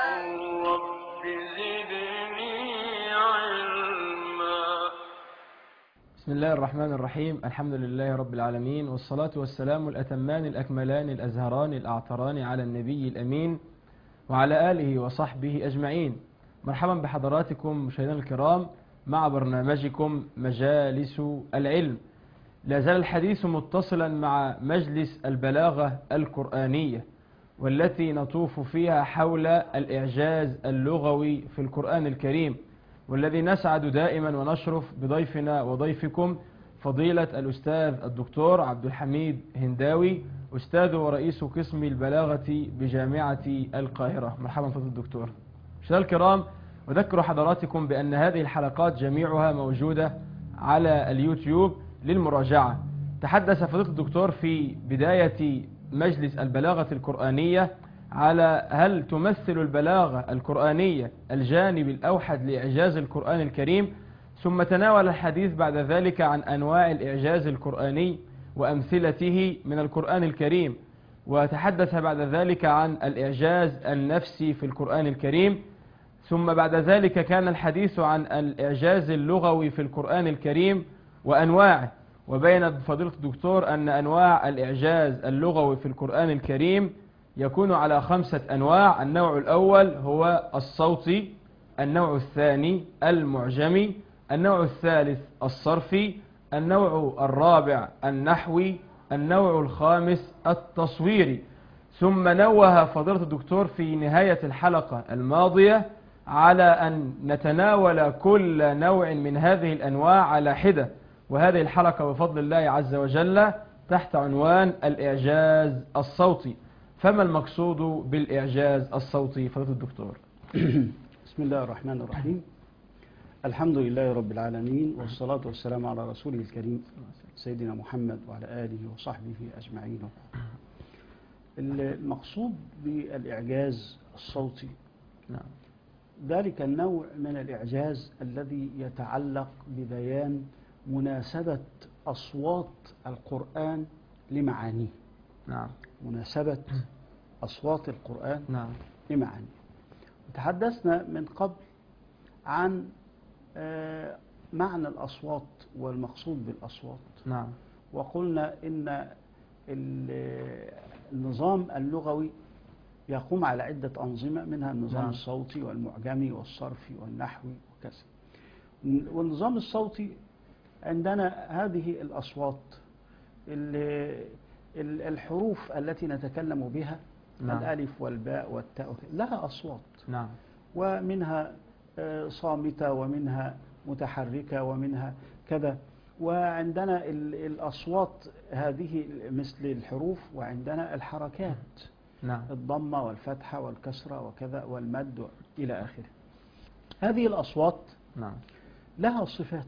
رب زدني علما. بسم الله الرحمن الرحيم. الحمد لله رب العالمين، والصلاة والسلام الأتمان الأكملان الأزهران الأعطران على النبي الأمين وعلى آله وصحبه أجمعين. مرحبا بحضراتكم مشاهدينا الكرام مع برنامجكم مجالس العلم. لا زال الحديث متصلا مع مجلس البلاغة القرآنية، والتي نطوف فيها حول الإعجاز اللغوي في القرآن الكريم، والذي نسعد دائما ونشرف بضيفنا وضيفكم فضيلة الأستاذ الدكتور عبد الحميد هنداوي، أستاذ ورئيس قسم البلاغة بجامعة القاهرة. مرحبا فضيلة الدكتور. مشاهدينا الكرام، أذكر حضراتكم بأن هذه الحلقات جميعها موجودة على اليوتيوب للمراجعة. تحدث فضيلة الدكتور في بداية مجلس البلاغة القرآنية على هل تمثل البلاغة القرآنية الجانب الأوحد لإعجاز القرآن الكريم، ثم تناول الحديث بعد ذلك عن أنواع الإعجاز القرآني وأمثلته من القرآن الكريم، وتحدث بعد ذلك عن الإعجاز النفسي في القرآن الكريم، ثم بعد ذلك كان الحديث عن الإعجاز اللغوي في القرآن الكريم وأنواعه. وبين فضيلة الدكتور أن أنواع الإعجاز اللغوي في القرآن الكريم يكون على 5 أنواع. النوع الأول هو الصوتي، النوع الثاني المعجمي، النوع الثالث الصرفي، النوع الرابع النحوي، النوع الخامس التصويري. ثم نوه فضيلة الدكتور في نهاية الحلقة الماضية على أن نتناول كل نوع من هذه الأنواع على حدة، وهذه الحلقة بفضل الله عز وجل تحت عنوان الإعجاز الصوتي. فما المقصود بالإعجاز الصوتي فضيلة الدكتور؟ بسم الله الرحمن الرحيم. الحمد لله رب العالمين، والصلاة والسلام على رسوله الكريم سيدنا محمد وعلى آله وصحبه أجمعين. المقصود بالإعجاز الصوتي ذلك النوع من الإعجاز الذي يتعلق ببيان مناسبة أصوات القرآن لمعانيه. نعم. مناسبة أصوات القرآن نعم. لمعانيه. تحدثنا من قبل عن معنى الأصوات والمقصود بالأصوات. نعم. وقلنا إن النظام اللغوي يقوم على عدة أنظمة، منها النظام نعم. الصوتي والمعجمي والصرفي والنحوي وكذا. والنظام الصوتي عندنا هذه الأصوات، الحروف التي نتكلم بها، نعم. الألف والباء والتاء لها أصوات. نعم. ومنها صامتة ومنها متحركة ومنها كذا. وعندنا الأصوات هذه مثل الحروف، وعندنا الحركات. نعم. الضمة والفتحة والكسرة وكذا والمد إلى آخره. هذه الأصوات نعم. لها صفات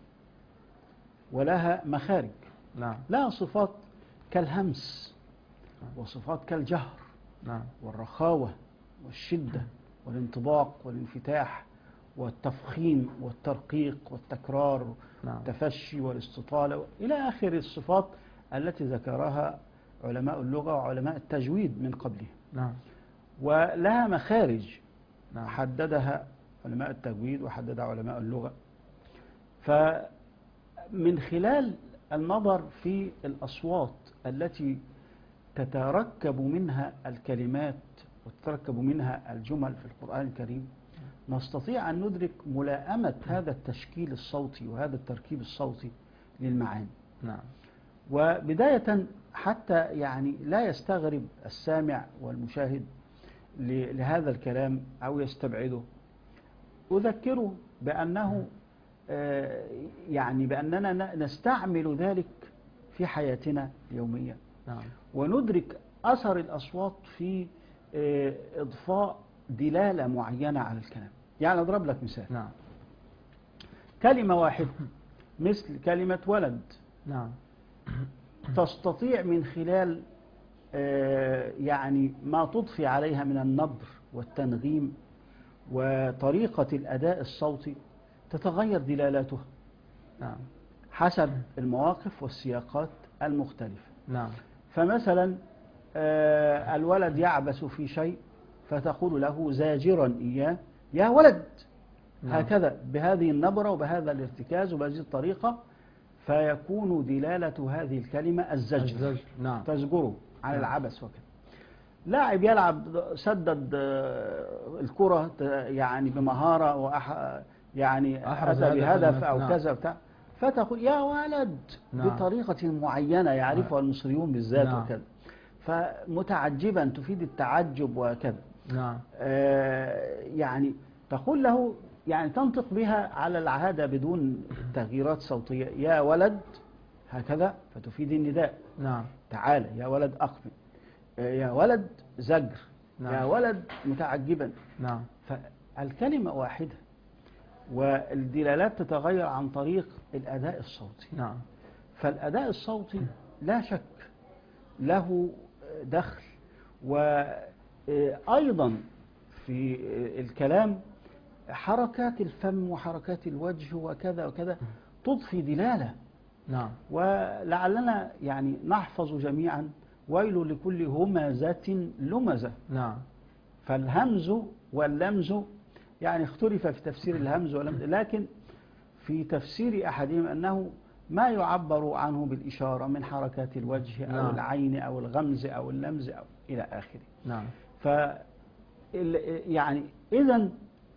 ولها مخارج. نعم. لها صفات كالهمس، وصفات كالجهر نعم. والرخاوة والشدة والانطباق والانفتاح والتفخيم والترقيق والتكرار والتفشي والاستطالة إلى آخر الصفات التي ذكرها علماء اللغة وعلماء التجويد من قبله. نعم. ولها مخارج نعم. حددها علماء التجويد وحددها علماء اللغة. فمن خلال النظر في الأصوات التي تتركب منها الكلمات وتتركب منها الجمل في القرآن الكريم، نستطيع أن ندرك ملائمة هذا التشكيل الصوتي وهذا التركيب الصوتي للمعاني. نعم. وبداية حتى يعني لا يستغرب السامع والمشاهد لهذا الكلام أو يستبعده، أذكره بأنه يعني بأننا نستعمل ذلك في حياتنا اليومية. نعم. وندرك أثر الأصوات في إضفاء دلالة معينة على الكلام. يعني أضرب لك مثال. نعم. كلمة واحدة مثل كلمة ولد. نعم. تستطيع من خلال يعني ما تضفي عليها من النبر والتنغيم وطريقة الأداء الصوتي تتغير دلالاتها. نعم. حسب المواقف والسياقات المختلفة. نعم. فمثلا الولد يعبث في شيء فتقول له زاجرا إياه يا ولد، نعم. هكذا بهذه النبرة وبهذا الارتكاز وبهذه الطريقة، فيكون دلالة هذه الكلمة الزجر. الزجر. نعم. تزجره عن نعم. العبث وكذا. لاعب يلعب سدد الكرة يعني بمهارة يعني أحرز أتى بهدف هدفاً. أو نعم. كذا بتاع، فتقول يا ولد نعم. بطريقة معينة يعرفها المصريون بالذات نعم. وكذا، فمتعجبا تفيد التعجب وكذا. نعم. يعني تقول له، يعني تنطق بها على العادة بدون تغييرات صوتية، يا ولد هكذا، فتفيد النداء. نعم. تعال يا ولد أقبل، يا ولد زجر، نعم. يا ولد متعجبا. نعم. فالكلمة واحدة والدلالات تتغير عن طريق الأداء الصوتي. نعم. فالأداء الصوتي لا شك له دخل، وأيضا في الكلام حركات الفم وحركات الوجه وكذا وكذا تضفي دلالة. نعم. ولعلنا يعني نحفظ جميعا ويل لكل همزة لمزة. نعم. فالهمز واللمز يعني اختلف في تفسير الهمز واللمز، لكن في تفسير أحدهم أنه ما يعبر عنه بالإشارة من حركات الوجه أو نعم. العين أو الغمز أو اللمز أو إلى آخره. نعم. يعني إذن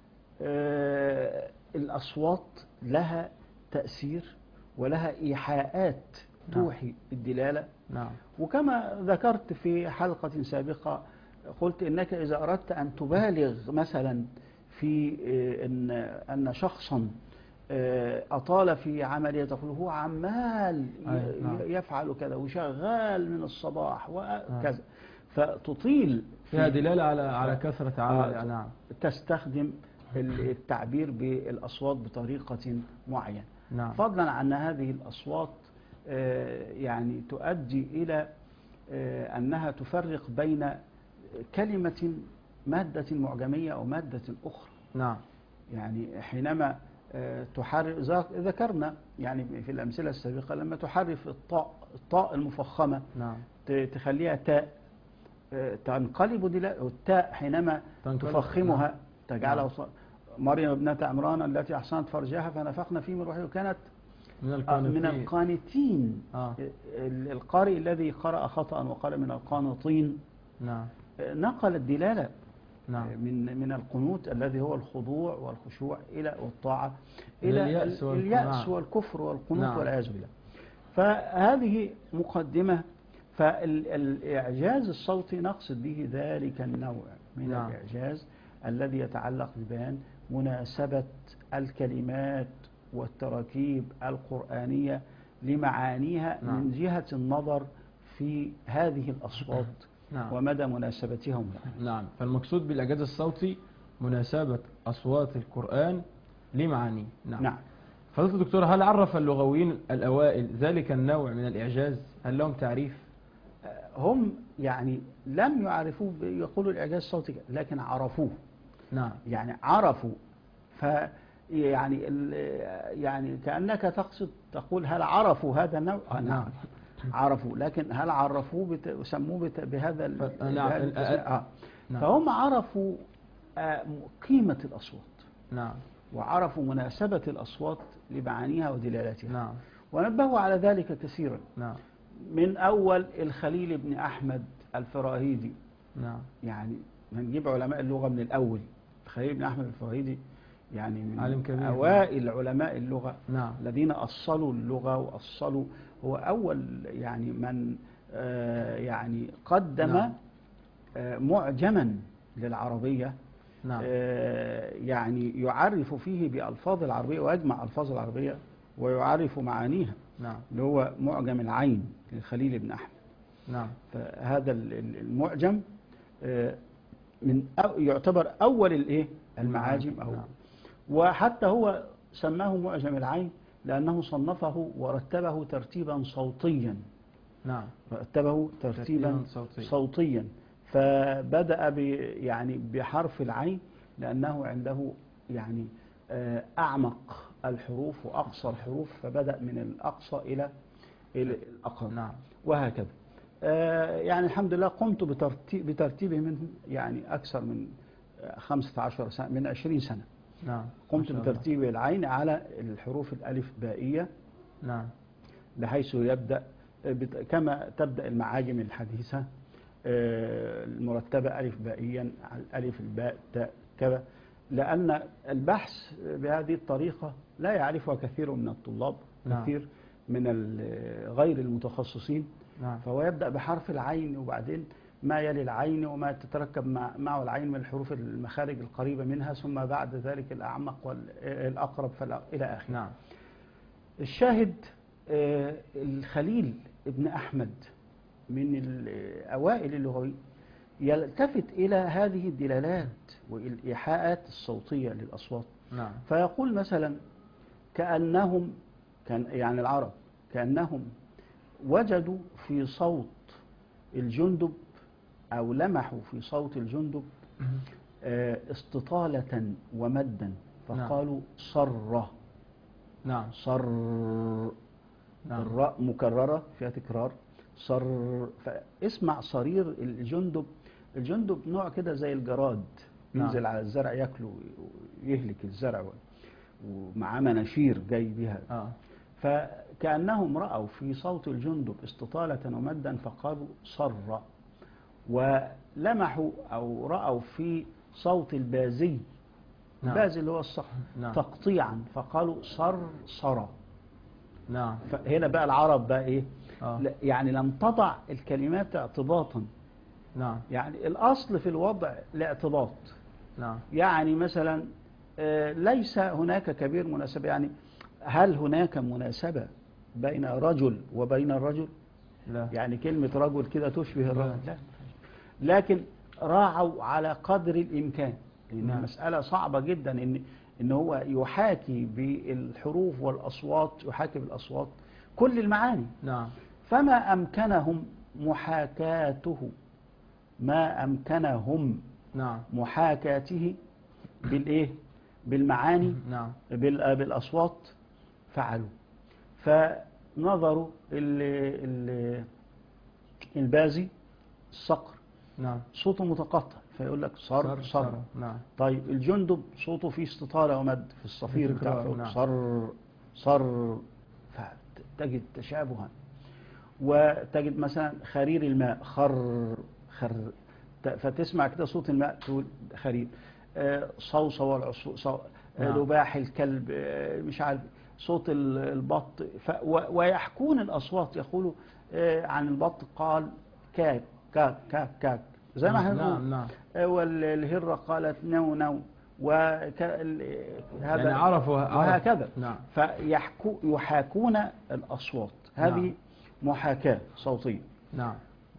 الأصوات لها تأثير ولها إيحاءات توحي الدلالة. نعم. وكما ذكرت في حلقة سابقة قلت إنك إذا أردت أن تبالغ مثلا في أن شخصا أطال في عملية، تقول هو عمال يفعل كذا وشغال من الصباح وكذا، فتطيل فيها دلالة على كثرة عمل. نعم. تستخدم التعبير بالأصوات بطريقة معينة. نعم. فضلا عن هذه الأصوات يعني تؤدي إلى أنها تفرق بين كلمة مادة معجمية أو مادة أخرى. نعم. يعني حينما ذكرنا يعني في الأمثلة السابقة لما تحرف الطاء المفخمة، نعم، تخليها تاء، تنقلب التاء حينما تفخمها، نعم، تجعلها مريم ابنة عمران التي أحصنت فرجها فنفخنا فيه من روحه وكانت من القانتين. القارئ الذي قرأ خطأ وقال من القانطين، نعم، نقل الدلالة، نعم، من القنوت الذي هو الخضوع والخشوع إلى والطاعة إلى اليأس والكفر والقنوت، نعم، والعياذ بالله. فهذه مقدمة. فالإعجاز الصوتي نقصد به ذلك النوع من نعم. الإعجاز الذي يتعلق ببيان مناسبة الكلمات والتراكيب القرآنية لمعانيها، نعم، من جهة النظر في هذه الأصوات، نعم، ومدى مناسبتهم. نعم. فالمقصود بالإعجاز الصوتي مناسبة أصوات القرآن لمعانيه. نعم. نعم. فضيلة الدكتور، هل عرف اللغويين الأوائل ذلك النوع من الإعجاز؟ هل لهم تعريف؟ هم يعني لم يعرفوه، يقولوا الإعجاز الصوتي، لكن عرفوه. نعم. يعني عرفوا. يعني كأنك تقصد تقول هل عرفوا هذا النوع؟ نعم. عرفوا، لكن هل عرفوه وسموه بهذا نعم. فهم عرفوا قيمة الأصوات، نعم، وعرفوا مناسبة الأصوات لمعانيها ودلالاتها، نعم، ونبهوا على ذلك كثيرا. نعم. من أول الخليل بن أحمد الفراهيدي، نعم، يعني هنجيب علماء اللغة من الأول. الخليل بن أحمد الفراهيدي يعني من أوائل علماء اللغة، نعم، الذين أصلوا اللغة وأصلوا، هو أول يعني من يعني قدم، نعم، معجما للعربية، نعم، يعني يعرف فيه بألفاظ العربية ويجمع ألفاظ العربية ويعرف معانيها، نعم، اللي هو معجم العين للخليل بن أحمد. نعم. فهذا المعجم يعتبر أول المعاجم، أو نعم. وحتى هو سماه معجم العين لأنه صنفه ورتبه ترتيبا صوتيا. نعم. رتبه ترتيبا صوتيا. فبدأ يعني بحرف العين لأنه عنده يعني أعمق الحروف وأقصى الحروف، فبدأ من الأقصى إلى الأقرب. نعم. وهكذا. يعني الحمد لله قمت بترتيبه منهم يعني أكثر من 15 سنة، من 20 سنة. نعم. قمت ما شاء الله. بترتيب العين على الحروف الألف بائية، نعم. بحيث يبدأ كما تبدأ المعاجم الحديثة المرتبة ألف بائيا على الألف الباء تاء كذا، لأن البحث بهذه الطريقة لا يعرفها كثير من الطلاب، نعم. كثير من غير المتخصصين. نعم. فهو يبدأ بحرف العين، وبعدين ما يلي العين وما تتركب معه العين من الحروف المخارج القريبة منها، ثم بعد ذلك الأعمق والأقرب إلى آخره. نعم. الشاهد الخليل ابن أحمد من الأوائل اللغوي يلتفت إلى هذه الدلالات والإيحاءات الصوتية للأصوات. نعم. فيقول مثلا كأنهم، يعني العرب كأنهم وجدوا في صوت الجندب أو لمحوا في صوت الجندب استطالة ومدا، فقالوا صرة. نعم. صر. نعم. الراء مكررة فيها تكرار، صر. فاسمع صرير الجندب. الجندب نوع كده زي الجراد، ينزل على الزرع ياكله ويهلك الزرع، ومعاه مناشير جاي بها. فكأنهم رأوا في صوت الجندب استطالة ومدا فقالوا صر، ولمحوا أو رأوا في صوت البازي، نعم. البازي اللي هو الصخر، نعم. تقطيعا فقالوا صر. نعم. فهنا بقى العرب بقى إيه؟ آه. يعني لم تضع الكلمات اعتباطا. نعم. يعني الأصل في الوضع الاعتباط. نعم. يعني مثلا ليس هناك كبير مناسبة. يعني هل هناك مناسبة بين رجل وبين الرجل؟ لا. يعني كلمة رجل كده تشبه الرجل؟ لا. لا. لكن راعوا على قدر الإمكان، لأن نعم. المسألة صعبة جدا إن هو يحاكي بالحروف والأصوات، يحاكي بالأصوات كل المعاني. نعم. فما أمكنهم محاكاته، ما أمكنهم نعم. محاكاته بالإيه؟ بالمعاني، نعم. بالأصوات، فعلوا. فنظروا البازي الصقر نعم. صوته متقطع فيقول لك صر. نعم. طيب الجندب صوته فيه استطالة ومد في الصفير بتاعه، نعم. صر. فتجد تشابها. وتجد مثلا خرير الماء خر. فتسمع كده صوت الماء تقول خرير. صوصة والعصفور، لباح الكلب، مش عارف صوت البط. ويحكون الأصوات، يقولوا عن البط قال كاك كاك كاك كاك زي ما احنا بنقول. نعم. والهرة قالت نو نو، يعني عرفوا وهكذا. نعم. فيحاكون الأصوات. هذه نعم. محاكاة صوتية. نعم.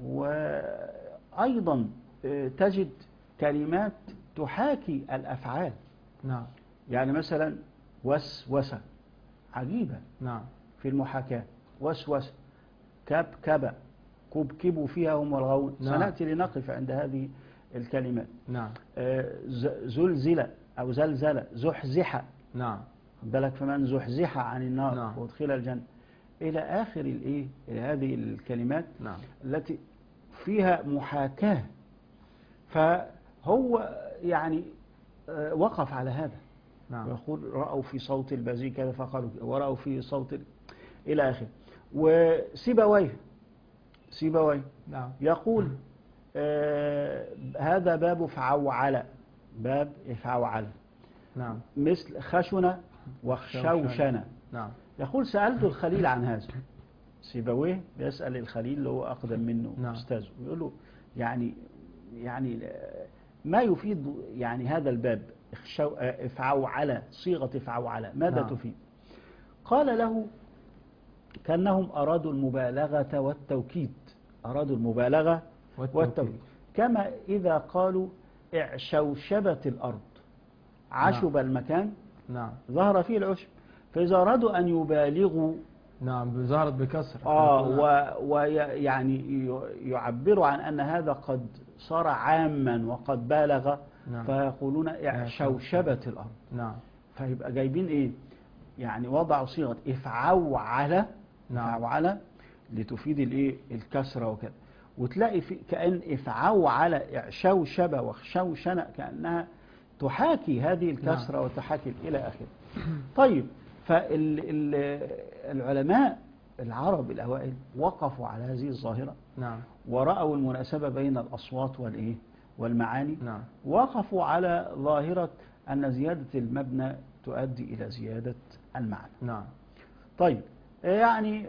وأيضا تجد كلمات تحاكي الأفعال. نعم. يعني مثلا وسوسة، عجيبة نعم. في المحاكاة. وسوسة، كبكبة، كبكبوا فيها هم والغون. نعم. سنأتي لنقف عند هذه الكلمات. نعم. زلزلة أو زلزلة، زحزحة. نعم. بالك فمن زحزح عن النار نعم. وادخل الجنة، إلى آخر الإيه، هذه الكلمات. نعم. التي فيها محاكاة. فهو يعني وقف على هذا. نعم. يقول رأوا في صوت البازي كذا فقالوا، ورأوا في صوت إلى آخر. وسيبويه نعم. يقول هذا باب فعوعل، باب فعوعل. نعم. مثل خشنة وخشوشنة. نعم. يقول سألت الخليل عن هذا. سيبويه بيسأل الخليل اللي هو أقدم منه، نعم. أستاذه، يقول له يعني ما يفيد يعني هذا الباب افعوعل، صيغة افعوعل ماذا نعم. تفيد؟ قال له كأنهم أرادوا المبالغة والتوكيد. أرادوا المبالغة والتوكيد، كما إذا قالوا اعشوشبت الأرض، عشب المكان، نعم. ظهر فيه العشب. فإذا أرادوا أن يبالغوا، نعم، ظهرت بكسر. ويعني يعبروا عن أن هذا قد صار عاما وقد بالغ. نعم. فيقولون اعشوشبت الأرض. نعم. فيبقى جايبين إيه؟ يعني وضعوا صيغة افعوعل. نعم. افعوعل لتفيد الإيه؟ الكسرة وكذا. وتلاقي في كأن إفعاو على شوشبة وشوشنة كأنها تحاكي هذه الكسرة وتحاكي إلى آخره. طيب، فالعلماء العرب الأوائل وقفوا على هذه الظاهرة نعم. ورأوا المناسبة بين الأصوات والإيه والمعاني. نعم. وقفوا على ظاهرة أن زيادة المبنى تؤدي إلى زيادة المعنى. نعم. طيب، يعني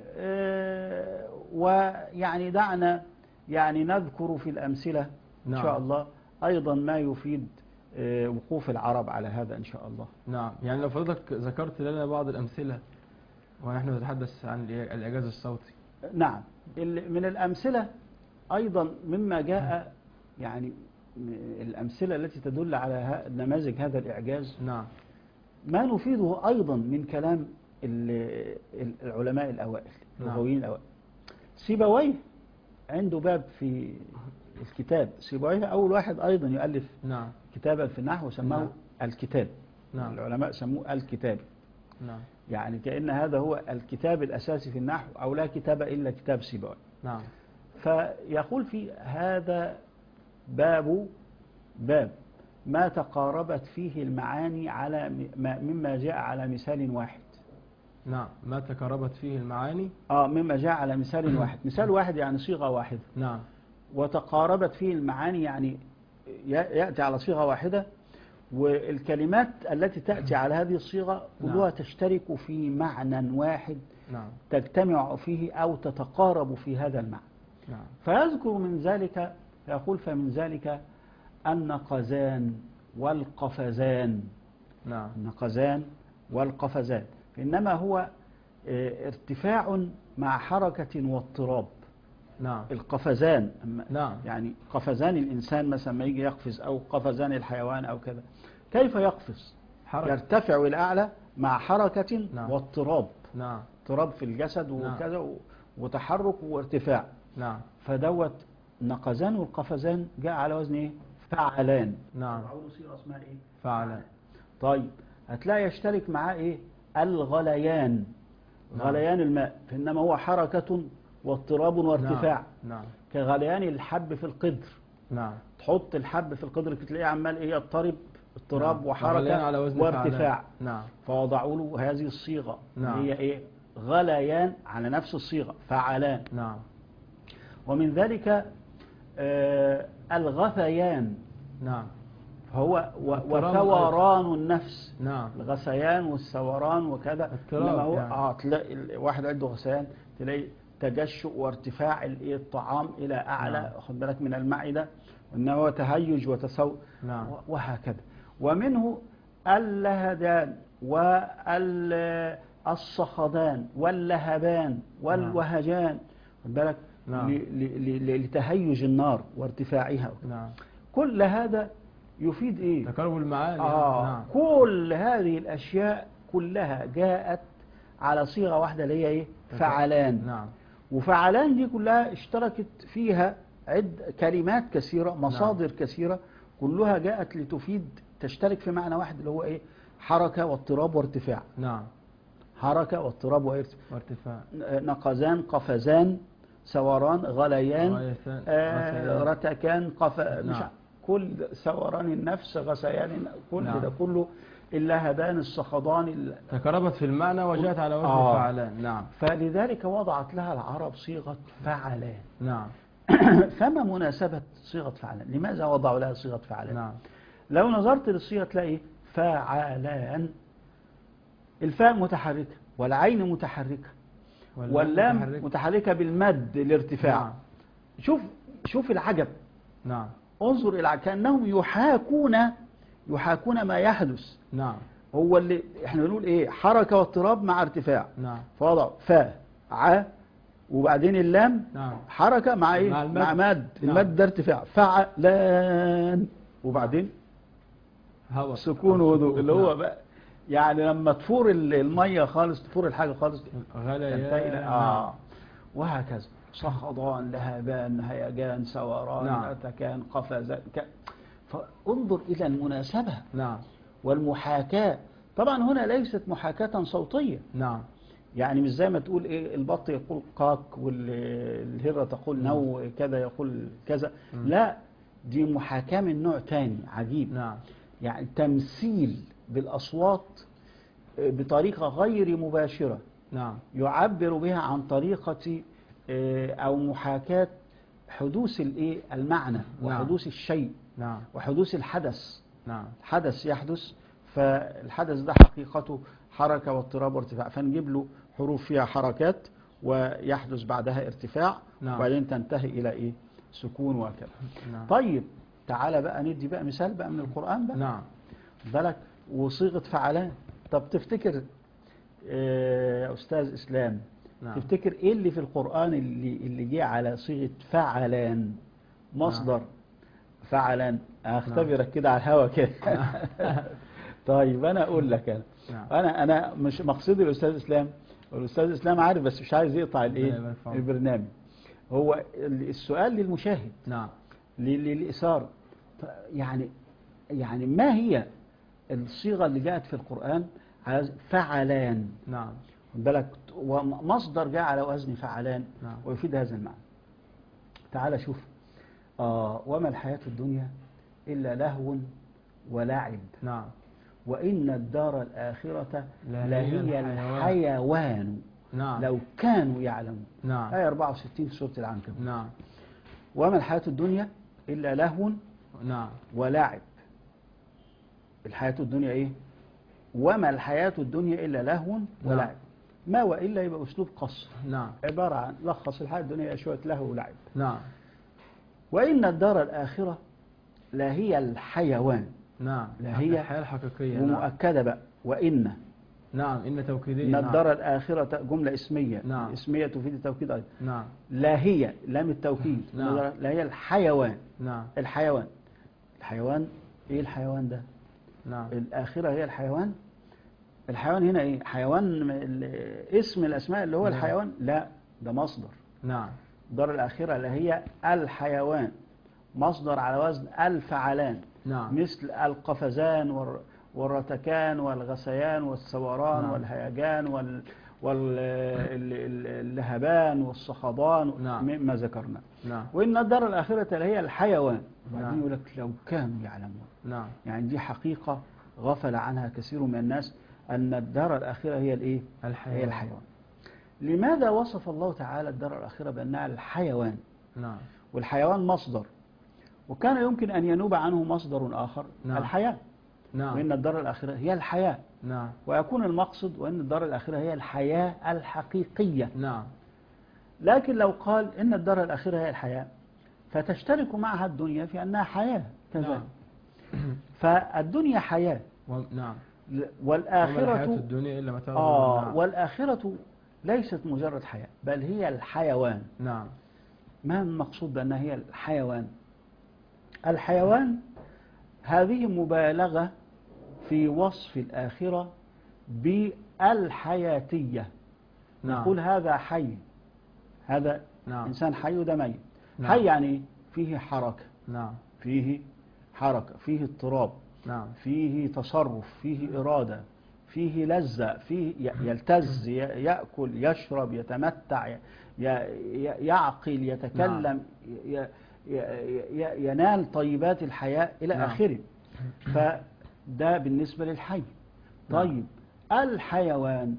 ويعني دعنا يعني نذكر في الأمثلة إن نعم. شاء الله أيضا ما يفيد وقوف العرب على هذا إن شاء الله. نعم. يعني لو فضلتك ذكرت لنا بعض الأمثلة ونحن نتحدث عن الإعجاز الصوتي. نعم. من الأمثلة أيضا مما جاء، يعني الأمثلة التي تدل على نماذج هذا الإعجاز، نعم، ما نفيده أيضا من كلام العلماء الأوائل اللغويين الأوائل. سيبويه عنده باب في الكتاب، سيبويه أول واحد أيضا يؤلف نعم، كتابا في النحو وسماه نعم. الكتاب. نعم. العلماء سموه الكتاب، نعم. يعني كأن هذا هو الكتاب الأساسي في النحو، أو لا كتاب إلا كتاب سيبويه. نعم. فيقول في هذا باب ما تقاربت فيه المعاني على مما جاء على مثال واحد. نعم. ما تقاربت فيه المعاني مما جاء على مثال واحد. مثال واحد يعني صيغة واحدة. نعم. وتقاربت فيه المعاني يعني يأتي على صيغة واحدة، والكلمات التي تأتي على هذه الصيغة كلها تشترك في معنى واحد. نعم. تجتمع فيه أو تتقارب في هذا المعنى. نعم. فيذكر من ذلك، يقول فمن ذلك النقزان والقفزان. نعم. النقزان والقفزان إنما هو ارتفاع مع حركة واضطراب. نعم. القفزان نعم. يعني قفزان الإنسان مثلا ما يجي يقفز، أو قفزان الحيوان أو كذا. كيف يقفز؟ يرتفع إلى أعلى مع حركة واضطراب. نعم. اضطراب في الجسد وكذا، وتحرك وارتفاع. نعم. فدوت نقزان والقفزان جاء على وزن ايه؟ فعلان. نعم. صيغه اسمها ايه؟ فعلان. طيب، هتلاقي يشترك معاه ايه؟ الغليان. نعم. غليان الماء، فإنما هو حركة واضطراب وارتفاع. نعم. كغليان الحب في القدر. نعم. تحط الحب في القدر تلاقيه عمال ايه؟ يضطرب، اضطراب. نعم. وحركة على وزن وارتفاع. نعم. فوضعوا له هذه الصيغة. نعم. هي ايه؟ غليان على نفس الصيغة فعلان. نعم. ومن ذلك الغثيان. نعم. هو وثوران النفس. نعم. الغثيان والثوران وكذا. إنما هو يعني. تلاقي واحد عنده غثيان، تلاقي تجشؤ وارتفاع الطعام إلى أعلى، خد بالك من المعدة، وإنه هو تهيج وتسوء. نعم. وهكذا. ومنه اللهدان والصخدان واللهبان والوهجان، خد بالك. نعم. لتهيج النار وارتفاعها. نعم. كل هذا يفيد ايه؟ تقارب المعاني. نعم. كل هذه الاشياء كلها جاءت على صيغه واحده اللي هي ايه؟ فعلان. نعم. وفعلان دي كلها اشتركت فيها كلمات كثيره، مصادر كثيره، كلها جاءت لتفيد، تشترك في معنى واحد اللي هو ايه؟ حركه واضطراب وارتفاع. نعم. حركه واضطراب وارتفاع. نقزان، قفزان، ثوران، غليان، رتكان، نعم. كل ثوران النفس، غثيان، كل ده كله اللهبان، الصخدان، تقربت في المعنى وجاءت على وزن فعلان. نعم. فلذلك وضعت لها العرب صيغة فعلان. نعم. فما مناسبة صيغة فعلان؟ لماذا وضعوا لها صيغة فعلان؟ نعم. لو نظرت للصيغة تلاقي فعلان، الفاء متحركة والعين متحركة واللام متحركة بالمد الارتفاع. نعم. شوف العجب. نعم. انظر إلى كأنهم يحاكون ما يحدث. نعم. هو اللي احنا بنقول ايه؟ حركة واضطراب مع ارتفاع. نعم. فوضع فاء ع، وبعدين اللام. نعم. حركة مع ايه؟ مع مد. نعم. المد ده ارتفاع. فعلان، وبعدين هوا، سكون وهدوء، اللي هو بقى يعني لما تفور المية خالص، تفور الحاجة خالص، غليان. وهكذا. صخدان، لهبان، هيجان، ثوران، رتكان، قفزان. فانظر إلى المناسبة. نعم. والمحاكاة. طبعا هنا ليست محاكاة صوتية. نعم. يعني مش زي ما تقول ايه البط يقول قاك والهرة تقول نو كذا يقول كذا. لا، دي محاكاة من نوع تاني عجيب. نعم. يعني تمثيل بالأصوات بطريقة غير مباشرة، نعم. يعبر بها عن طريقة أو محاكاة حدوث المعنى وحدوث الشيء نعم. وحدوث الحدث. نعم. حدث يحدث، فالحدث ده حقيقته حركة واضطراب وارتفاع، فنجيب له حروف فيها حركات ويحدث بعدها ارتفاع. نعم. وبعدين تنتهي إلى سكون وكذا. نعم. طيب تعالى بقى ندي بقى مثال بقى من القرآن بقى. نعم. بالك وصيغة فعلان. طب تفتكر أستاذ إسلام، نعم. تفتكر إيه اللي في القرآن اللي جه على صيغة فعلان مصدر فعلان؟ أختبرك كده على الهوا كده. طيب أنا أقول لك أنا مش مقصدي الأستاذ إسلام، والأستاذ إسلام عارف بس مش عايز يقطع البرنامج. هو السؤال للمشاهد. نعم. للإثارة. يعني ما هي الصيغة اللي جاءت في القرآن على فعلان؟ نعم. بالك ومصدر جاء على وزن فعلان. نعم. ويفيد هذا المعنى. تعال شوف. وما الحياة الدنيا إلا لهو ولعب. نعم. وإن الدار الآخرة لهي الحيوان. نعم. لو كانوا يعلمون. نعم. آية 64 في سورة العنكبوت. نعم. وما الحياة الدنيا إلا لهو نعم. ولعب. الحياة الدنيا إيه؟ وما الحياة الدنيا إلا لهو ولعب. ما وإلا يبقى أسلوب قصر. نعم. عبارة عن لخص الحياة الدنيا شوية لهو ولعب. نعم. وإن الدار الآخرة لهي الحيوان. نعم. لهي الحياة الحقيقية. ومؤكدة بقى وإن. نعم. إن توكيدية. إن الدار الآخرة جملة اسمية. نعم. اسمية تفيد التوكيد أيضا. نعم. لا هي لام التوكيد. نعم. لا هي الحيوان. نعم. الحيوان. الحيوان إيه الحيوان ده؟ نعم. الآخرة هي الحيوان. الحيوان هنا إيه؟ حيوان اسم الأسماء اللي هو نعم. الحيوان؟ لا، ده مصدر. نعم. الدار الآخرة اللي هي الحيوان، مصدر على وزن الفعلان. نعم. مثل القفزان والرتكان والغثيان والثوران. نعم. والهيجان واللهبان والصخبان. نعم. مما ذكرنا. نعم. وإن الدار الآخرة هي الحيوان. نعم. وبعدين يقول لك لو كانوا يعلمون. نعم. يعني دي حقيقة غفل عنها كثير من الناس، أن الدار الآخرة هي الإيه؟ هي الحيوان. لماذا وصف الله تعالى الدار الآخرة بأنها الحيوان؟ نعم. والحيوان مصدر، وكان يمكن أن ينوب عنه مصدر آخر. نعم. الحياة. نعم. وإن الدار الآخرة هي الحياة. نعم. ويكون المقصد وإن الدار الآخرة هي الحياة الحقيقية. نعم. لكن لو قال إن الدار الآخرة هي الحياة، فتشترك معها الدنيا في أنها حياة كذلك. نعم. فالدنيا حياة. نعم. والآخرة الحياة الدنيا إلا متاع الغرور. نعم. والآخرة ليست مجرد حياة، بل هي الحيوان. نعم. ما المقصود بأنها هي الحيوان؟ الحيوان هذه مبالغة في وصف الآخرة بالحياتية. نعم. نقول هذا حي، هذا نعم. إنسان حي وده ميت. نعم. حي يعني فيه حركة. نعم. فيه حركة، فيه اضطراب. نعم. فيه تصرف، فيه إرادة، فيه لذة، فيه يلتز، يأكل، يشرب، يتمتع، يعقل، يتكلم. نعم. ينال طيبات الحياة إلى نعم. آخره. فده بالنسبة للحي. طيب الحيوان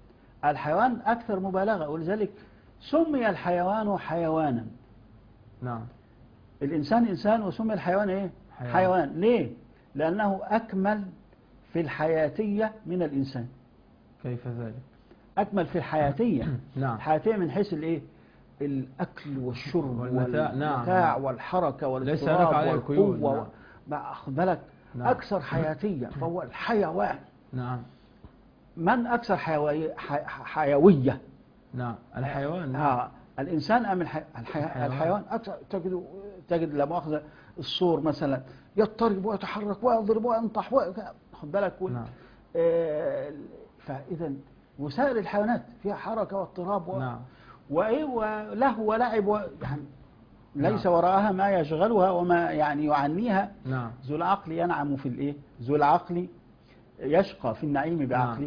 أكثر مبالغة، ولذلك سمي الحيوان حيوانا. نعم. الإنسان إنسان وسمي الحيوان إيه؟ حيوان. ليه؟ لأنه أكمل في الحياتية من الإنسان. كيف ذلك؟ أكمل في الحياتية. نعم. الحياتية من حيث الإيه؟ الأكل والشرب والمتاع. نعم. والحركة ليس هناك عليه القيود. والقوة. نعم. أخذ بالك. نعم. أكثر حياتية فهو الحيوان. نعم. من أكثر حيوية؟ نعم. الحيوان. نعم. الإنسان أم الحيوان أكثر. تجد لا مؤاخذة الصور مثلا يضطرب ويتحرك ويضرب وينطح خد بالك. نعم. فإذا وسائر الحيوانات فيها حركة واضطراب نعم. وإيه وله ولعب يعني ليس نعم. وراءها ما يشغلها وما يعني يعنيها. نعم. ذو العقل ينعم في الإيه؟ ذو العقل يشقى في النعيم بعقله.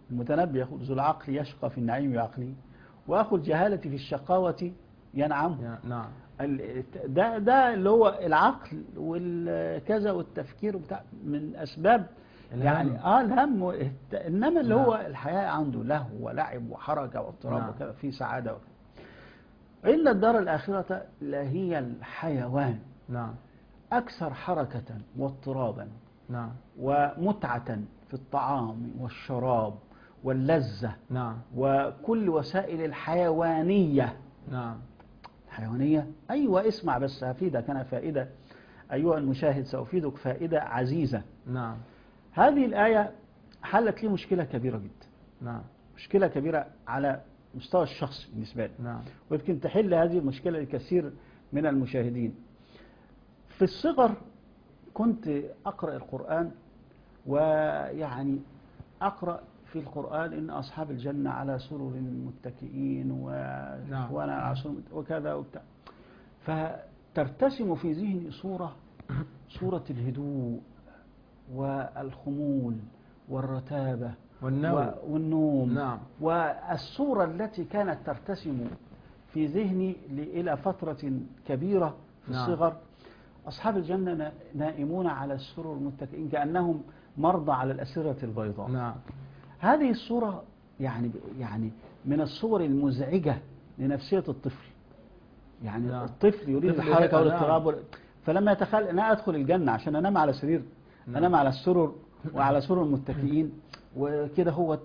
المتنبي يقول ذو العقل يشقى في النعيم بعقله، وأخو الجهالة في الشقاوة ينعم. نعم. ده اللي هو العقل والكذا والتفكير وبتاع من أسباب يعني الهم إنما اللي هو الحياة عنده لهو ولعب وحركة واضطراب وكذا في سعادة وكذا. إلا الدار الآخرة هي الحيوان، نعم، أكثر حركة واضطرابا، نعم، ومتعة في الطعام والشراب واللذة، نعم، وكل وسائل الحيوانية. نعم. حيوانية، أيوة، اسمع بس هفيدك أنا فائدة أيها المشاهد، سأفيدك فائدة عزيزة. نعم. هذه الآية حلت لي مشكلة كبيرة جدا. نعم. مشكلة كبيرة على مستوى الشخص بالنسبة لي. نعم. ويمكن تحل هذه المشكلة لكثير من المشاهدين. في الصغر كنت أقرأ القرآن، ويعني أقرأ في القرآن إن أصحاب الجنة على سرر متكئين وأنا على سرر وكذا وبتاع، فترتسم في ذهني صورة الهدوء والخمول والرتابة والنوم. نعم. والصورة التي كانت ترتسم في ذهني إلى فترة كبيرة في الصغر، أصحاب الجنة نائمون على السرر متكئين كأنهم مرضى على الأسرة البيضاء. نعم. هذه الصورة يعني من الصور المزعجة لنفسية الطفل. يعني نعم. الطفل يريد الحركة والاضطراب، فلما يتخيل أنا أدخل الجنة عشان أنام على سرير، أنام على السرر وعلى سرر المتكئين وكده، هو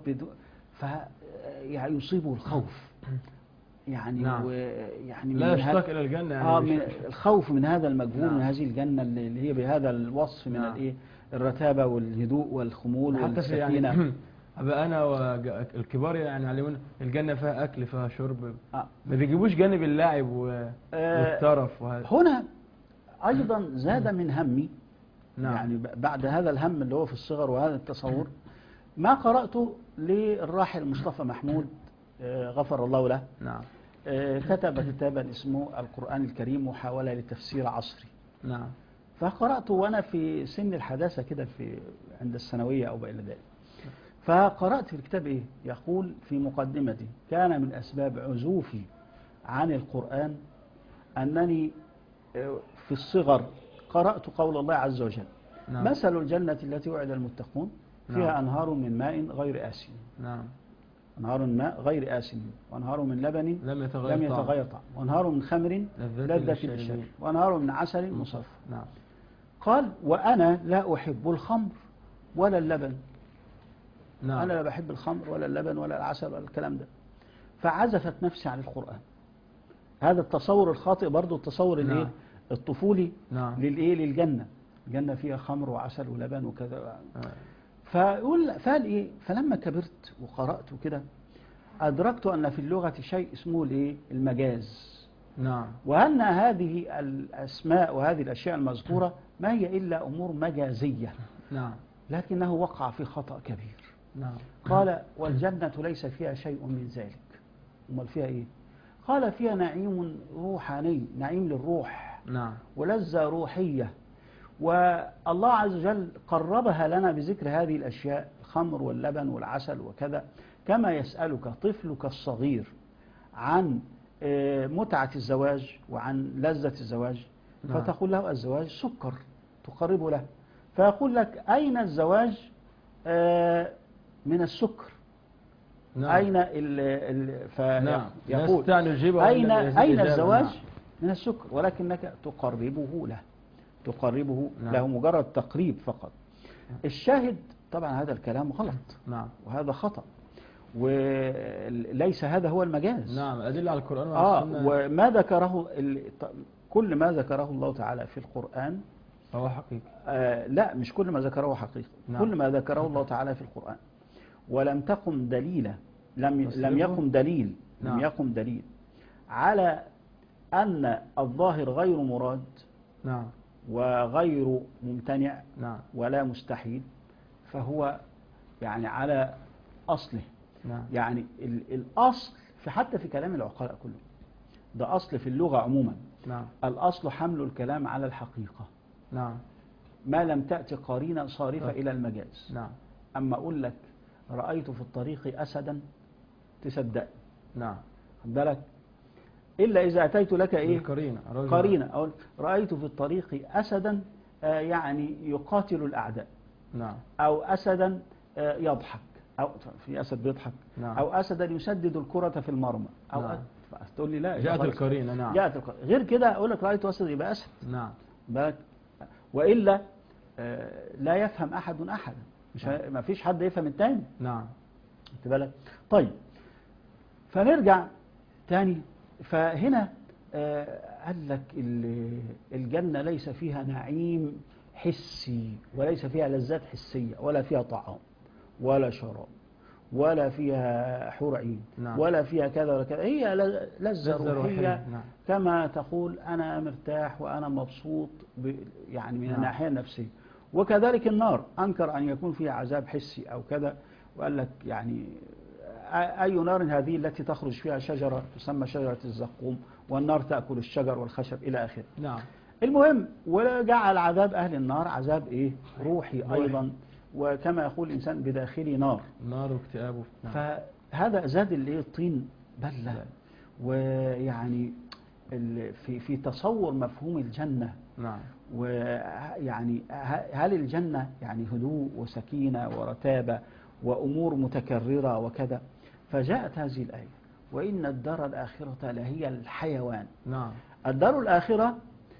فيصيبه الخوف يعني. نعم. يعني لا يشتاق إلى الجنة يعني من الخوف من هذا المجهول. نعم. من هذه الجنة اللي هي بهذا الوصف من نعم. الرتابة والهدوء والخمول والسكينة. يعني أبقى أنا والكبار يعني علمونا الجنة فيها أكل فيها شرب، ما بيجيبوش جانب اللعب والترف هنا أيضا زاد من همي. نعم. يعني بعد هذا الهم اللي هو في الصغر وهذا التصور، ما قرأته للراحل مصطفى محمود غفر الله له. نعم. كتب كتابا اسمه القرآن الكريم محاولة لتفسير عصري. نعم. فقرأته وأنا في سن الحداثة كده عند الثانوية أو بإلى ذلك. فقرأت في الكتاب إيه؟ يقول في مقدمته: كان من أسباب عزوفي عن القرآن أنني في الصغر قرأت قول الله عز وجل: نعم. مثل الجنة التي وعد المتقون فيها نعم. أنهار من ماء غير آسن. نعم. أنهار من ماء غير آسن، وأنهار من لبن لم يتغير طعم، وأنهار من خمر لذة للشاربين، وأنهار من عسل مصفى. نعم. قال: وأنا لا أحب الخمر ولا اللبن. نعم. أنا لا بحب الخمر ولا اللبن ولا العسل ولا الكلام ده. فعزفت نفسي عن القرآن. هذا التصور الخاطئ برضو، التصور نعم. الطفولي. نعم. للجنة. الجنة فيها خمر وعسل ولبن وكذا. فقال إيه؟ فلما كبرت وقرأت كده أدركت أن في اللغة شيء اسمه المجاز. نعم. وأن هذه الأسماء وهذه الأشياء المذكورة ما هي إلا أمور مجازية. نعم. لكنه وقع في خطأ كبير. نعم. قال: والجنة ليس فيها شيء من ذلك. أمال فيها إيه؟ قال: فيها نعيم روحاني، نعيم للروح. نعم. ولذة روحية. والله عز وجل قربها لنا بذكر هذه الأشياء، الخمر واللبن والعسل وكذا، كما يسألك طفلك الصغير عن متعة الزواج وعن لذة الزواج. نعم. فتقول له: الزواج سكر تقرب له. فيقول لك: أين الزواج من السكر؟ نعم. أين نعم. يقول: أين الزواج من السكر؟ ولكنك تقربه له، تقربه له، مجرد تقريب فقط. الشاهد طبعا هذا الكلام غلط. نعم. وهذا خطأ، وليس هذا هو المجاز. نعم. أدلة على القرآن والسنة. وما ذكره كل ما ذكره الله تعالى في القرآن هو حقيقي. لا، مش كل ما ذكره حقيقي. نعم. كل ما ذكره الله تعالى في القرآن ولم تقم دليلا، لم يقم دليل. نعم. لم يقم دليل على أن الظاهر غير مراد. نعم. وغير ممتنع. نعم. ولا مستحيل. فهو يعني على أصله. نعم. يعني الأصل حتى في كلام العقلاء كله، ده أصل في اللغة عموما. نعم. الأصل حمل الكلام على الحقيقة. نعم. ما لم تأتي قرينة صارفة إلى المجاز. نعم. أما أقول لك رأيت في الطريق أسدا تصدق، نعم. خد بالك، إلا إذا أتيت لك إيه القرينة قرينة، أو رأيت في الطريق أسدا يعني يقاتل الأعداء، نعم. أو أسدا يضحك، أو في أسد بيضحك، نعم. أو أسدا يسدد الكرة في المرمى، أو نعم. تقول لي لا جاءت خلاص. القرينة، نعم. جاءت القرينة. غير كده أقول لك رأيت أسد يبقى أسد، نعم. بالك، وإلا لا يفهم أحد أحدا، مش نعم. ما فيش حد يفهم التاني، نعم. خد بالك. طيب، فنرجع تاني. فهنا قال لك الجنة ليس فيها نعيم حسي، وليس فيها لذات حسية، ولا فيها طعام ولا شراب، ولا فيها حور عين، نعم. ولا فيها كذا ولا كذا، هي لذة روحية. نعم. كما تقول أنا مرتاح وأنا مبسوط يعني من نعم. الناحية النفسية. وكذلك النار أنكر أن يكون فيها عذاب حسي أو كذا، وقال لك يعني أي نار هذه التي تخرج فيها شجرة تسمى شجرة الزقوم، والنار تأكل الشجر والخشب إلى آخره. نعم. المهم، وجعل عذاب أهل النار عذاب إيه روحي أيضا، وكما يقول الإنسان بداخلي نار واكتئاب. نعم. فهذا زاد اللي الطين بلة. ويعني في تصور مفهوم الجنة، نعم. ويعني هل الجنة يعني هدوء وسكينة ورتابة وأمور متكررة وكذا؟ فجاءت هذه الآية: وإن الدار الآخرة لهي الحيوان. نعم. الدار الآخرة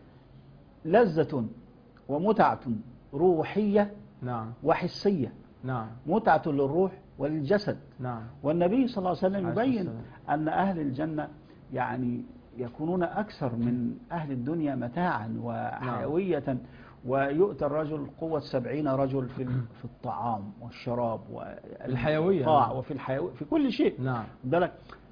لذة ومتعة روحية نعم. وحسية، نعم. متعة للروح وللجسد. نعم. والنبي صلى الله عليه وسلم عليه يبين السلام. أن أهل الجنة يعني يكونون أكثر من أهل الدنيا متاعا وحيوية، ويؤتى الرجل قوة 70 رجل في الطعام والشراب الحيوية، والطاعة نعم. وفي الحيوية في كل شيء. نعم. بالك.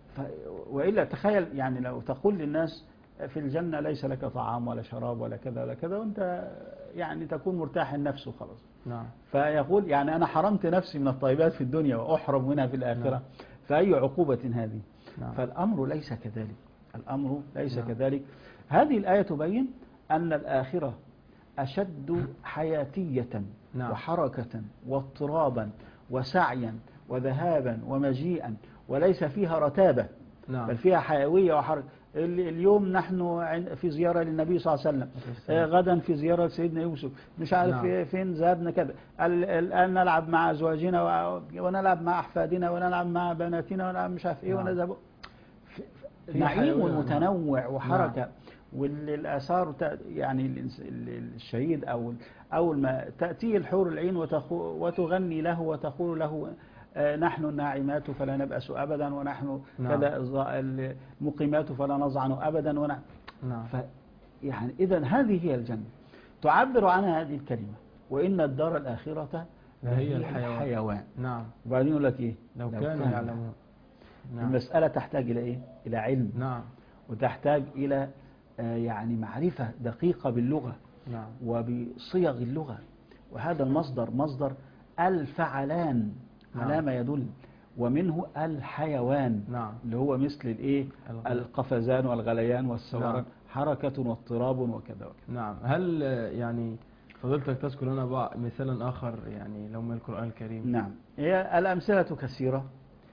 وإلا تخيل يعني لو تقول للناس في الجنة ليس لك طعام ولا شراب ولا كذا ولا كذا، وأنت يعني تكون مرتاح النفس وخلاص. نعم. فيقول يعني أنا حرمت نفسي من الطيبات في الدنيا وأحرم منها في الآخرة. نعم. فأي عقوبة هذه؟ نعم. فالأمر ليس كذلك، الأمر ليس نعم. كذلك. هذه الآية تبين أن الآخرة أشد حياتية، نعم. وحركة واضطرابا وسعيا وذهابا ومجيئا، وليس فيها رتابة، نعم. بل فيها حيوية وحركة. اليوم نحن في زيارة للنبي صلى الله عليه وسلم، غدا في زيارة سيدنا يوسف، مش عارف نعم. فين ذهبنا كذا، الآن نلعب مع أزواجنا ونلعب مع أحفادنا ونلعب مع بناتنا ونلعب مش عارف إيه، نعم. ونذهب في نعيم حيوية، متنوع وحركة. نعم. والآثار يعني الشهيد أول ما تأتيه الحور العين وتغني له وتقول له نحن الناعمات فلا نبأس أبدا، ونحن نعم. كذا المقيمات فلا نضعن أبدا، نعم. يعني إذن هذه هي الجنة، تعبر عنها هذه الكلمة: وإن الدار الآخرة هي الحيوان. نعم. وبعدين يقول لك إيه؟ لو كانوا يعلمون. نعم. المسألة تحتاج إلى إيه؟ إلى علم. نعم. وتحتاج إلى يعني معرفة دقيقة باللغة، نعم. وبصيغ اللغة. وهذا المصدر مصدر الفعلان، نعم. على ما يدل، ومنه الحيوان، نعم. اللي هو مثل الإيه؟ القفزان والغليان والسوران، نعم. حركة واضطراب وكذا وكذا. نعم. هل يعني فضلتك تذكر لنا مثالا آخر يعني لو من القرآن الكريم؟ نعم، هي الأمثلة كثيرة،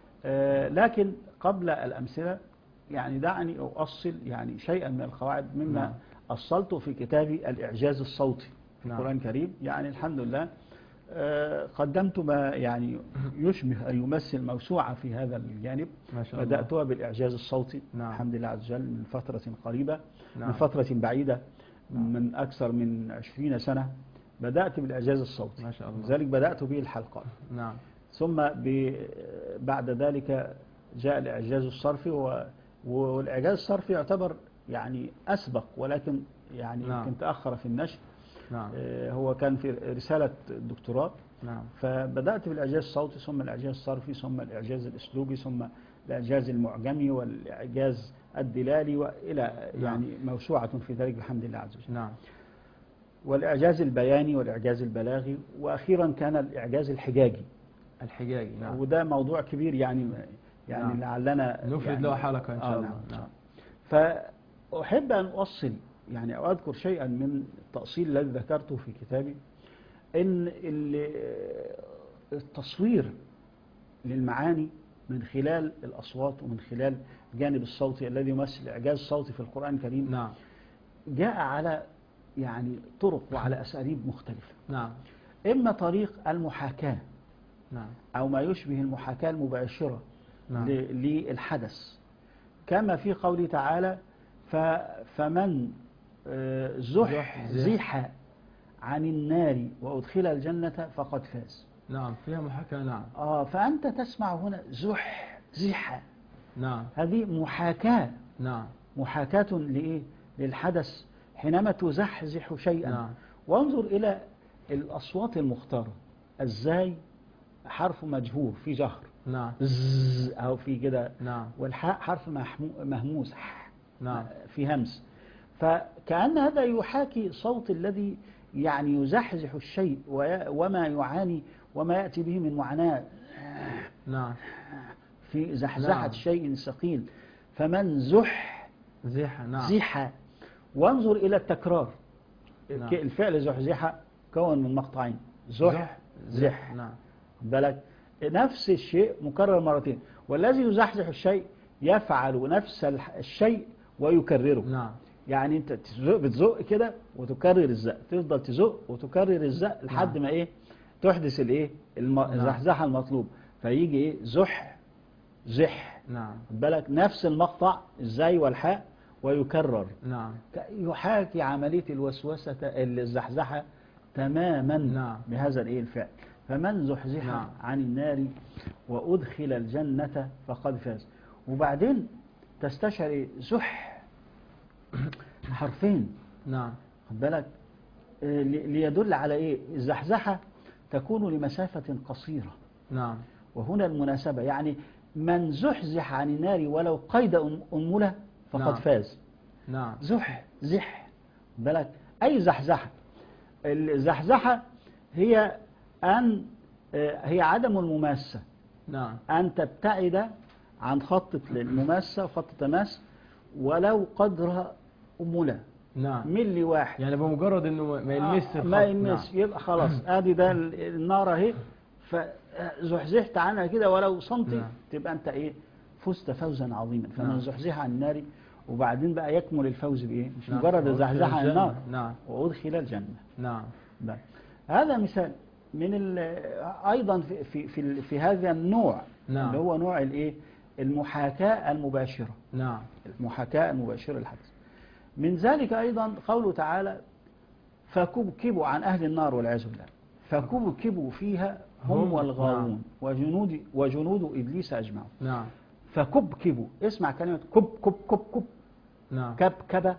لكن قبل الأمثلة يعني دعني أؤصل يعني شيئا من القواعد مما نعم. أصلته في كتابي الإعجاز الصوتي في نعم. القرآن الكريم. يعني الحمد لله قدمت ما يعني يشبه أن يمثل موسوعة في هذا الجانب. ما شاء الله. بدأتها بالإعجاز الصوتي. نعم. الحمد لله عز وجل من فترة قريبة. نعم. من فترة بعيدة. نعم. من أكثر من 20 سنة بدأت بالإعجاز الصوتي. ما شاء الله. لذلك بدأت به الحلقات. نعم. ثم بعد ذلك جاء الإعجاز الصرفي، والإعجاز الصرفي يعتبر يعني أسبق، ولكن يعني نعم. يمكن تأخر في النشر. نعم. هو كان في رسالة دكتوراه. نعم. فبدأت بالإعجاز الصوتي، ثم الإعجاز الصرفي، ثم الإعجاز الأسلوبي، ثم الإعجاز المعجمي، والإعجاز الدلالي، وإلى يعني موسوعة في ذلك الحمد لله عز وجل. نعم. والإعجاز البياني والإعجاز البلاغي، وأخيرا كان الإعجاز الحجاجي. نعم. وده موضوع كبير يعني نعم. لعلنا نفرد يعني له حلقة إن شاء الله. نعم. فأحب أن أوصل يعني أو أذكر شيئا من التأصيل الذي ذكرته في كتابي، إن التصوير للمعاني من خلال الأصوات ومن خلال الجانب الصوتي الذي يمثل إعجاز صوتي في القرآن الكريم، نعم جاء على يعني طرق وعلى أساليب مختلفة. نعم إما طريق المحاكاة نعم أو ما يشبه المحاكاة المباشرة نعم للحدث، كما في قوله تعالى فمن زحزح عن النار وأدخل الجنة فقد فاز. نعم فيها محاكاة. نعم فأنت تسمع هنا زحزح، نعم هذه محاكاة، نعم محاكاة لإيه؟ للحدث حينما تزحزح شيئا. نعم وانظر إلى الأصوات المختارة، الزاي حرف مجهور في جهر، نعم ز أو في كده، نعم والحاء حرف مهموس نعم في همس. فكأن هذا يحاكي صوت الذي يعني يزحزح الشيء وما يعاني وما يأتي به من معاناة نعم في زحزحة نعم. شيء ثقيل. فمن زح. نعم زح. وانظر إلى التكرار. نعم. الفعل زحزح كون من مقطعين، زح. نعم بالك نفس الشيء مكرر مرتين، والذي يزحزح الشيء يفعل نفس الشيء ويكرره. نعم يعني انت بتزق كده وتكرر الزق، تفضل تزق وتكرر الزق لحد نعم. ما ايه تحدث الايه الزحزحه المطلوب، فيجي ايه زح. نعم بالك نفس المقطع الزاي والحاء ويكرر. نعم يحاكي عمليه الوسوسه الزحزحه تماما. نعم. بهذا الايه الفعل. فمن زحزح نعم. عن النار وأدخل الجنة فقد فاز. وبعدين تستشعر إيه؟ زح حرفين. نعم خد بالك ليدل على ايه؟ الزحزحة تكون لمسافة قصيرة. نعم وهنا المناسبة، يعني من زحزح عن النار ولو قيد أنملة فقد نعم. فاز. نعم زح بالك أي زحزحة. الزحزحة هي هي عدم المماسة، نعم أن تبتعد عن خط المماسة وخط التماس ولو قدر أمولة نعم ملي واحد، يعني بمجرد انه ما يلمس الخط. ما يلمس. نعم. يبقى خلاص ادي ده النار اهي، فزحزحت عنها كده ولو سنتي. نعم. تبقى انت ايه فزت فوزا عظيما. فمن نعم. زحزح عن النار، وبعدين بقى يكمل الفوز بايه؟ مش نعم. مجرد الزحزحه عن النار. نعم وادخل الجنه. نعم بقى. هذا مثال من ايضا في هذا النوع. نعم. اللي هو نوع الايه المحاكاه المباشره. نعم المحاكاه المباشره للحدث. من ذلك ايضا قوله تعالى فكبكبوا عن اهل النار والعياذ بالله، فكبكبوا فيها هم والغاوون وجنود ابليس اجمعون. نعم فكبكبوا، اسمع كلمه كب كب كب كب. نعم كب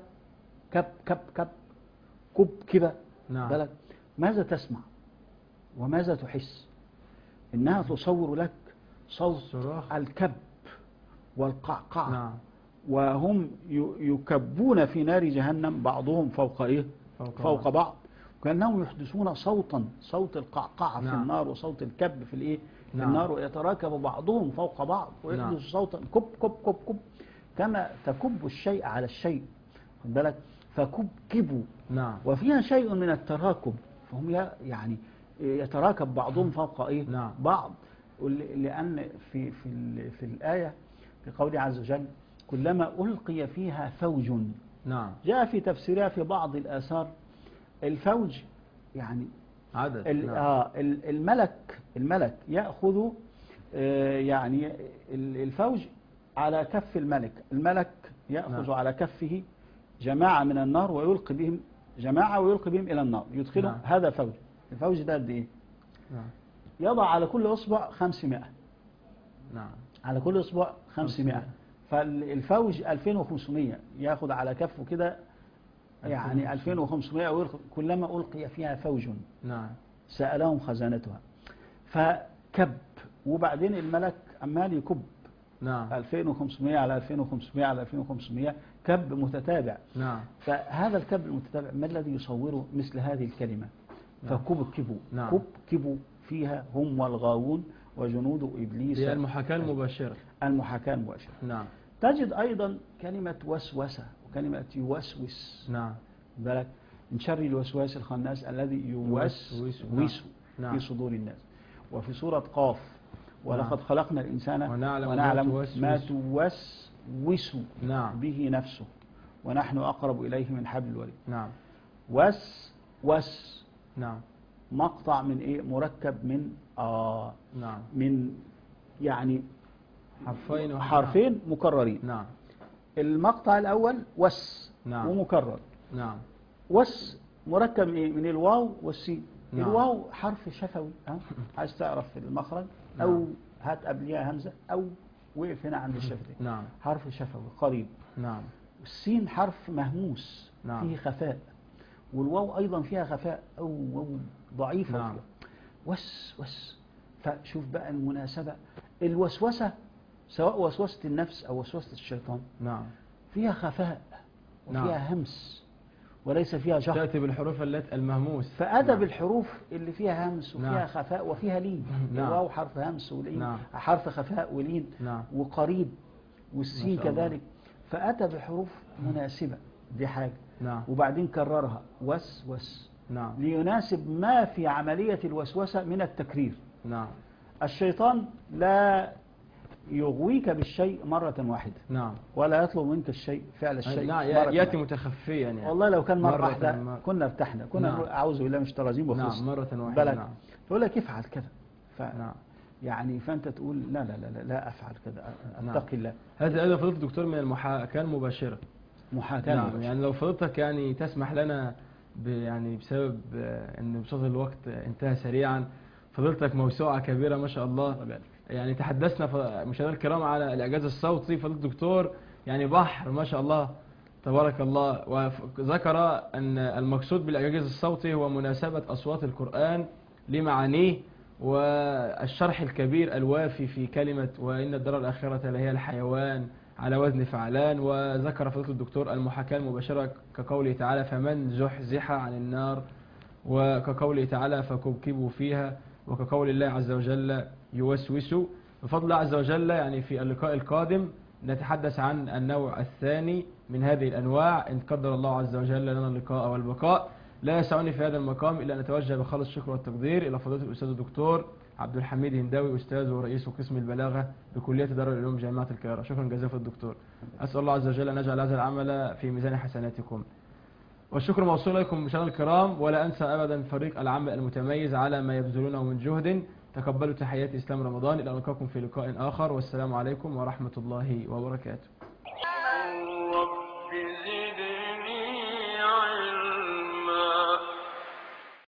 كبكبه. نعم بالك ماذا تسمع وماذا تحس؟ انها تصور لك صوت صراخ. الكب والقعقع. نعم وهم يكبون في نار جهنم بعضهم فوق ايه فوق بعض، كأنهم يحدثون صوت القعقعة نعم. في النار وصوت الكب في الايه في نعم. النار، ويتراكب بعضهم فوق بعض ويحدث نعم. صوتا كب كب كب كب، كما تكب الشيء على الشيء. خد بالك فكبكبوا. نعم وفيها شيء من التراكب، فهم يعني يتراكب بعضهم فوق ايه نعم. بعض. لأن في الآية في قوله عز وجل كلما ألقي فيها فوج. نعم جاء في تفسيرها في بعض الآثار الفوج يعني عدد. نعم. الملك يأخذ يعني الفوج على كف الملك يأخذ نعم. على كفه جماعة من النار ويلقي بهم جماعة ويلقي بهم إلى النار يدخلهم. نعم. هذا فوج. الفوج ده قد إيه؟ نعم يضع على كل أصبع 500. نعم على كل أصبع 500. فالفوج 2500 ياخد على كفه كده يعني 2500 ويلقي كلما ألقي فيها فوج. نعم سألهم خزانتها فكب. وبعدين الملك عمال يكب. نعم 2500 على 2500 على 2500 كب متتابع. نعم فهذا الكب المتتابع ما الذي يصوره مثل هذه الكلمة؟ نعم. فكبكبوا. نعم. كبكبوا فيها هم والغاوون وجنود إبليس. هي المحاكاة المباشرة. المحاكاة المباشرة. نعم تجد أيضا كلمة وسوسة وكلمة يوسوس. نعم بالك من شر الوسواس الخناس الذي يوسوس نعم. في صدور الناس. وفي سورة قاف ولقد خلقنا الإنسان ونعلم ما توسوس نعم به نفسه ونحن أقرب إليه من حبل الوريد. نعم وس نعم مقطع من إيه؟ مركب من نعم من يعني حرفين مكررين. نعم. المقطع الأول وس نعم. ومكرر. نعم. وس مركب من إيه؟ من الواو والسين. نعم. الواو حرف شفوي، عايز تعرف المخرج، نعم. أو هات قبلها همزة، أو وقف هنا عند الشفتين. نعم. حرف شفوي قريب. نعم. السين حرف مهموس. نعم. فيه خفاء، والواو أيضا فيها خفاء أو ضعيفة. نعم. وس فشوف بقى المناسبة. الوسوسة سواء وسوسة النفس أو وسوسة الشيطان نعم فيها خفاء وفيها نعم. همس وليس فيها جهر. تأتي بالحروف المهموس. فأدب نعم. الحروف اللي فيها همس وفيها نعم. خفاء وفيها لين. نعم. الواو حرف همس ولين. نعم. حرف خفاء ولين. نعم. وقريب، والسين ما شاء الله. كذلك. فأتى بحروف مناسبة، دي حاجة. نعم. وبعدين كررها وس نعم. ليناسب ما في عملية الوسوسة من التكرير. نعم. الشيطان لا يغويك بالشيء مرة واحدة، نعم. ولا يطلب منك الشيء فعل الشيء نعم. مرة يأتي واحدة. متخفيا يعني. والله لو كان مرة مرة واحدة كنا ارتحنا، كنا نعم. نقول أعوذ بالله مش ترازيم وخلص. نعم. مرة واحدة. بلد نعم. يقول لك افعل كذا. نعم. يعني فأنت تقول لا أفعل كذا، نعم. أتقي الله. هذا أيضا فضيلة الدكتور من المحاكاة المباشرة. محاكاة نعم. مباشرة. يعني لو فضيلتك يعني تسمح لنا يعني بسبب أن بصوت الوقت انتهى سريعا، فضيلتك موسوعة كبيرة ما شاء الله. يعني تحدثنا مشاهدينا الكرام على الإعجاز الصوتي. فضيلة الدكتور يعني بحر ما شاء الله تبارك الله، وذكر أن المقصود بالإعجاز الصوتي هو مناسبة أصوات القرآن لمعانيه، والشرح الكبير الوافي في كلمة وإن الدار الآخرة لهي الحيوان على وزن فعلان. وذكر فضيلة الدكتور المحاكاة المباشرة كقوله تعالى فمن زحزح عن النار، وكقوله تعالى فكبكبوا فيها، وكقول الله عز وجل يوسوس. بفضل الله عز وجل يعني في اللقاء القادم نتحدث عن النوع الثاني من هذه الأنواع إن قدر الله عز وجل لنا اللقاء والبقاء. لا يسعني في هذا المقام إلا أن أتوجه بخالص الشكر والتقدير إلى فضيلة الأستاذ الدكتور عبد الحميد هنداوي، أستاذ ورئيس قسم البلاغة بكلية دار العلوم جامعة القاهرة. شكرا جزيلا الدكتور. أسأل الله عز وجل أن يجعل هذا العمل في ميزان حسناتكم. والشكر موصول لكم مشاهدينا الكرام، ولا أنسى أبدا فريق العمل المتميز على ما يبذلونه من جهد. تقبلوا تحيات إسلام رمضان، إلى أن نلقاكم في لقاء آخر، والسلام عليكم ورحمة الله وبركاته.